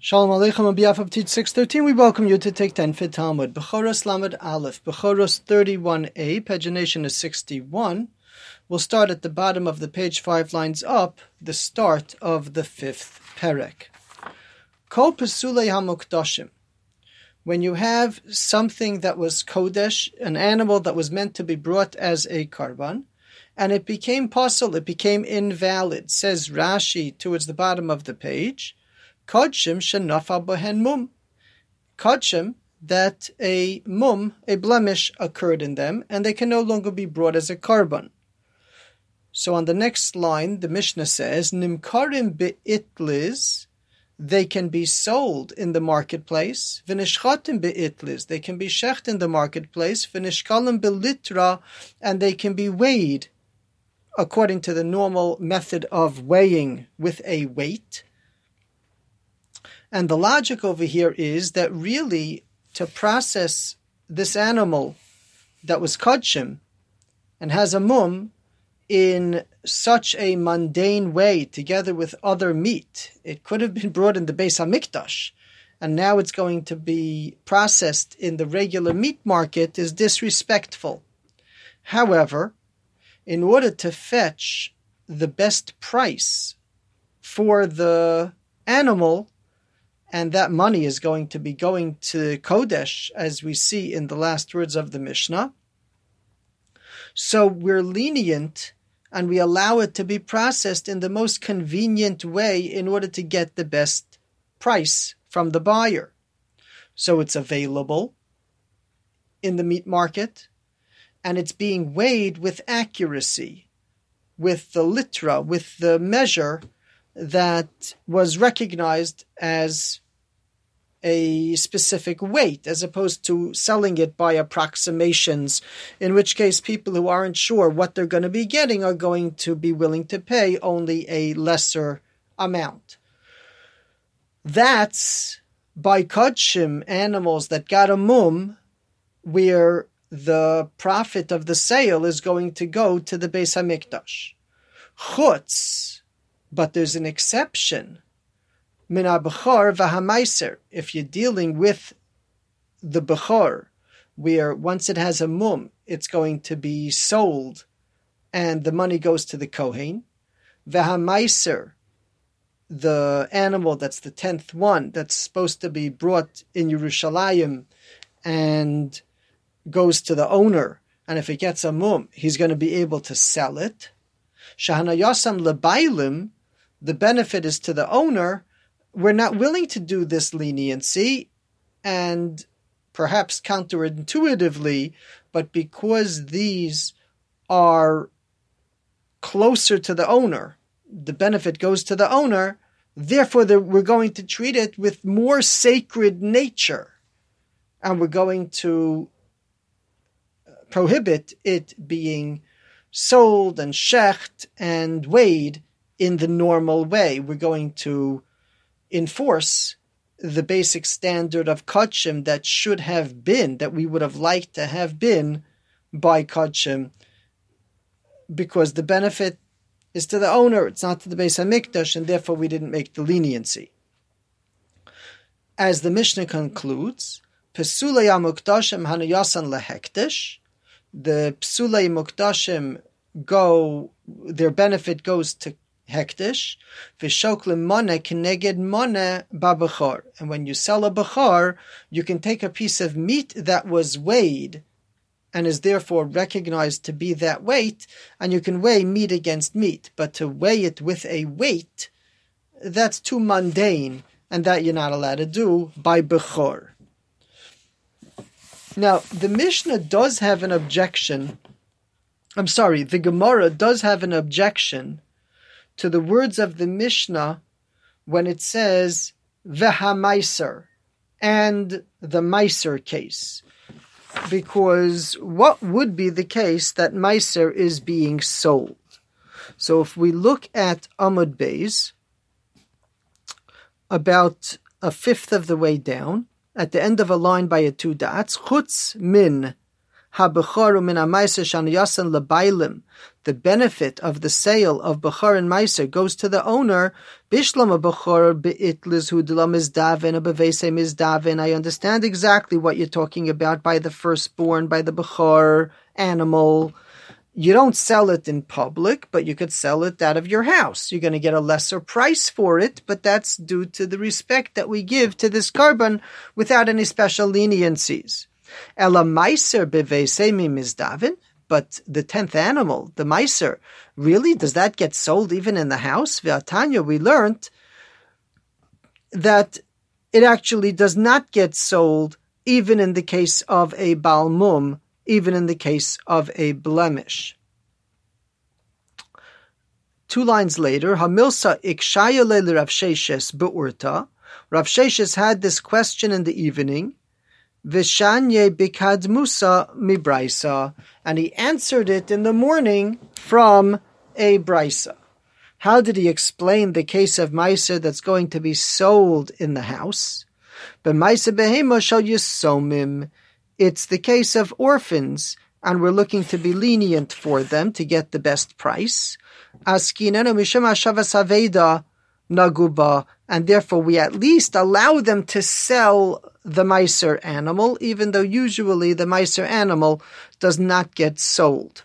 Shalom Aleichem on behalf of Teach 613, we welcome you to take 10 Fit Talmud. Bechoros Lamed Aleph, Bechoros 31a, pagination is 61. We'll start at the bottom of the page 5 lines up, the start of the 5th Perek. Kol Pesulei HaMukdashim. When you have something that was Kodesh, an animal that was meant to be brought as a Karban, and it became pasul, it became invalid, says Rashi towards the bottom of the page, Kodshim shenafal bohen mum. Kodshim, that a mum, a blemish, occurred in them, and they can no longer be brought as a karban. So on the next line, the Mishnah says, Nimkarim be'itliz, they can be sold in the marketplace. V'nishchatim be'itliz, they can be shecht in the marketplace. V'nishkalim be'litra, and they can be weighed according to the normal method of weighing with a weight. And the logic over here is that really to process this animal that was kodshim and has a mum in such a mundane way together with other meat, it could have been brought in the Beis HaMikdash, and now it's going to be processed in the regular meat market, is disrespectful. However, in order to fetch the best price for the animal, and that money is going to be going to Kodesh, as we see in the last words of the Mishnah. So we're lenient and we allow it to be processed in the most convenient way in order to get the best price from the buyer. So it's available in the meat market and it's being weighed with accuracy, with the litra, with the measure that was recognized as a specific weight, as opposed to selling it by approximations, in which case people who aren't sure what they're going to be getting are going to be willing to pay only a lesser amount. That's by kodshim, animals that got a mum, where the profit of the sale is going to go to the Beis HaMikdash. Chutz, but there's an exception. Min ha-bechor v'ha-meiser. If you're dealing with the bechor, where once it has a mum, it's going to be sold, and the money goes to the kohen. V'ha-meiser, the animal that's the 10th one, that's supposed to be brought in Yerushalayim, and goes to the owner. And if it gets a mum, he's going to be able to sell it. Shahanayasam lebailim, the benefit is to the owner. We're not willing to do this leniency, and perhaps counterintuitively, but because these are closer to the owner, the benefit goes to the owner, therefore we're going to treat it with more sacred nature, and we're going to prohibit it being sold and shecht and weighed in the normal way. We're going to enforce the basic standard of kodshim that should have been, that we would have liked to have been by kodshim, because the benefit is to the owner, it's not to the Beis HaMikdash, and therefore we didn't make the leniency. As the Mishnah concludes, Pesulei HaMukdashim hanayasan lehekdesh, the Pesulei Mukdashim their benefit goes to hekdesh, v'shoklim moneh keneged moneh babechor. And when you sell a bechor, you can take a piece of meat that was weighed and is therefore recognized to be that weight, and you can weigh meat against meat. But to weigh it with a weight, that's too mundane, and that you're not allowed to do by bechor. Now, the Mishnah does have an objection. The Gemara does have an objection to the words of the Mishnah when it says v'ha-meiser and the meiser case. Because what would be the case that meiser is being sold? So if we look at Amud Beis, about a fifth of the way down, at the end of a line by a 2 dots, chutz min ha-bechoru min ha-meiser shan yasan lebailim the benefit of the sale of Bechor and Meiser goes to the owner, Bishlam Bechor be'itlis hu d'la mizdaven bevese mizdaven. I understand exactly what you're talking about by the firstborn, by the Bechor animal. You don't sell it in public, but you could sell it out of your house. You're going to get a lesser price for it, but that's due to the respect that we give to this carbon without any special leniencies. Ela meiser bevese mizdaven. But the 10th animal, the meiser, really, does that get sold even in the house? V'atanya, we learned that it actually does not get sold even in the case of a Baal Mum, even in the case of a blemish. 2 lines later, Hamilsa ikshayale Rav Sheshes be'urta. Rav Sheshes had this question in the evening, Vishanye bikadmusa mibraisa, and he answered it in the morning from a brisa. How did he explain the case of meiser that's going to be sold in the house? B'meiser behema shal yisomim. It's the case of orphans, and we're looking to be lenient for them to get the best price. Askinenu mishum hashavas haveda naguba, and therefore we at least allow them to sell the meiser animal, even though usually the meiser animal does not get sold.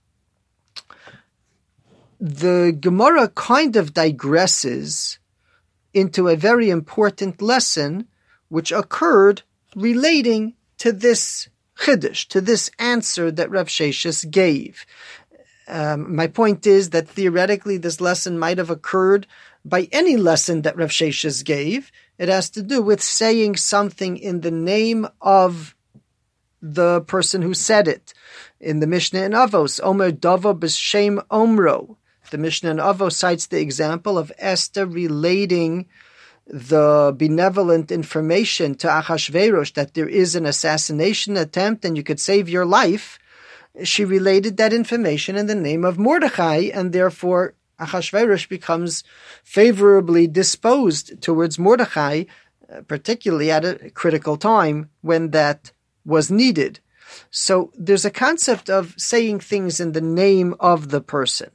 The Gemara kind of digresses into a very important lesson which occurred relating to this chiddush, to this answer that Rav Sheshes gave. My point is that theoretically this lesson might have occurred by any lesson that Rav Sheshes gave. It has to do with saying something in the name of the person who said it. In the Mishnah in Avos, Omer Dava b'shem Omro. The Mishnah in Avos cites the example of Esther relating the benevolent information to Achashverosh that there is an assassination attempt and you could save your life. She related that information in the name of Mordechai, and therefore Achashverosh becomes favorably disposed towards Mordechai, particularly at a critical time when that was needed. So there's a concept of saying things in the name of the person.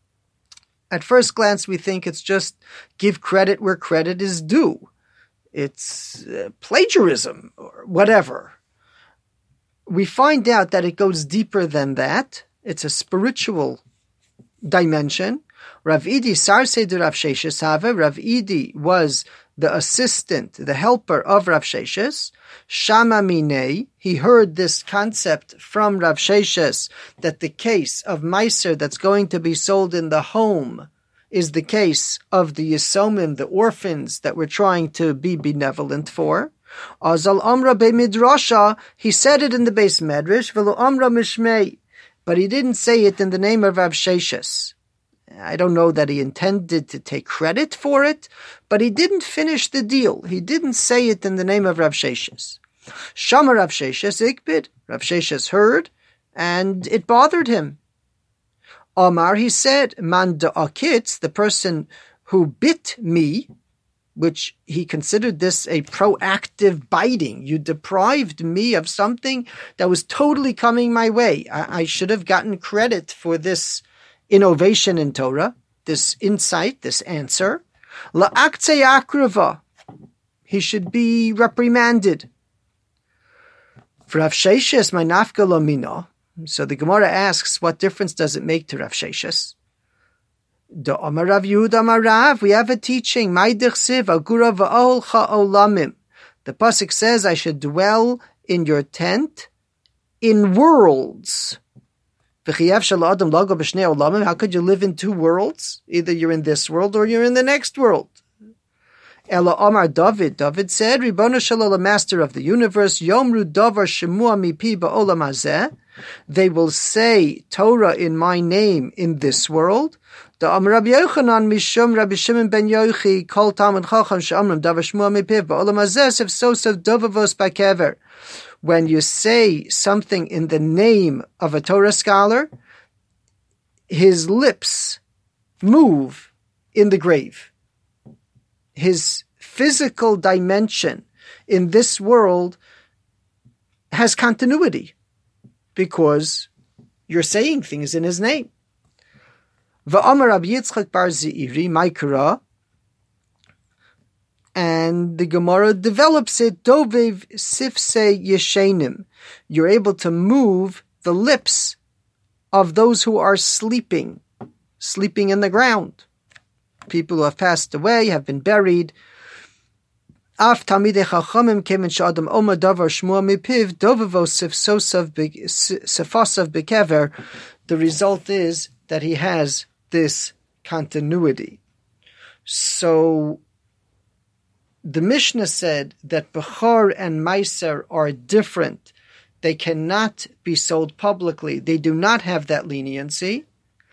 At first glance, we think it's just give credit where credit is due. It's plagiarism or whatever. We find out that it goes deeper than that. It's a spiritual dimension. Rav Idi Sarsei Rav Sheshes Have. Rav Idi was the assistant, the helper of Rav Sheshes. Shama Minei. He heard this concept from Rav Sheshes that the case of meiser that's going to be sold in the home is the case of the Yisomim, the orphans that we're trying to be benevolent for. Azal Amra Be Midrasha. He said it in the base medrash. Velo Amra Mishmei. But he didn't say it in the name of Rav Sheshes. I don't know that he intended to take credit for it, but he didn't finish the deal. He didn't say it in the name of Rav Sheshes. Shama Rav Sheshes Ikbid. Rav Sheshes heard, and it bothered him. Omar, he said, Man da'akitz, the person who bit me, which he considered this a proactive biting. You deprived me of something that was totally coming my way. I should have gotten credit for this innovation in Torah, this insight, this answer. La'aktzei akriva. He should be reprimanded. For Rav Sheshes, my nafka lo mina. So the Gemara asks, what difference does it make to Rav Sheshes? Do Amar Rav Yehuda Amar Rav, we have a teaching. My dichsiv agura va'ol cha'olamim. The pasuk says, I should dwell in your tent in worlds. How could you live in 2 worlds? Either you're in this world or you're in the next world. Ela Omar David. David said, Ribono Shel Olam, Master of the universe, Yomru Davar Shemua Mipi Ba'olam Hazeh. They will say Torah in my name in this world. Da Amar Rabbi Yochanan Mishum Rabbi Shimon ben Yochi Kol Talmud Chacham She'amrim Davar Shemua Mipi Ba'olam Hazeh Sev Sosav Dovavos Bakever. When you say something in the name of a Torah scholar, his lips move in the grave. His physical dimension in this world has continuity because you're saying things in his name. V'amar Rabbi Yitzchak bar Zeiri, Maikara, and the Gemara develops it, Dovev Sifse Yeshenim. You're able to move the lips of those who are sleeping in the ground. People who have passed away, have been buried. Af Talmidei Chachamim came in Shadam Oma Davar Shmua Mipiv Dovevo Sifsosav Bekever. The result is that he has this continuity. So the Mishnah said that Bechor and Meiser are different. They cannot be sold publicly. They do not have that leniency.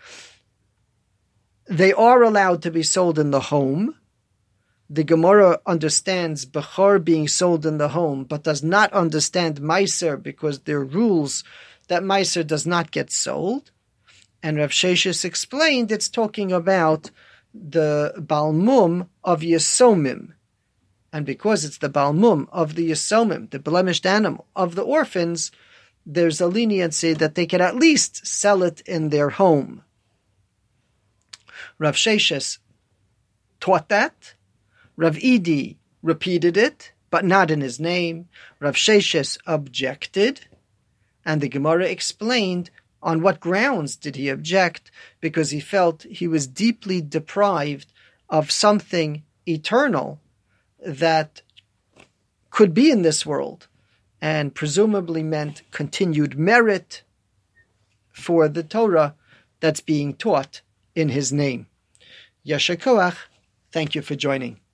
They are allowed to be sold in the home. The Gemara understands Bechor being sold in the home, but does not understand Meiser because there are rules that Meiser does not get sold. And Rav Sheshes explained it's talking about the Balmum of Yesomim. And because it's the Balmum of the Yesomim, the blemished animal of the orphans, there's a leniency that they can at least sell it in their home. Rav Sheshes taught that. Rav Idi repeated it, but not in his name. Rav Sheshes objected, and the Gemara explained on what grounds did he object, because he felt he was deeply deprived of something eternal that could be in this world, and presumably meant continued merit for the Torah that's being taught in his name. Yasher Koach, thank you for joining.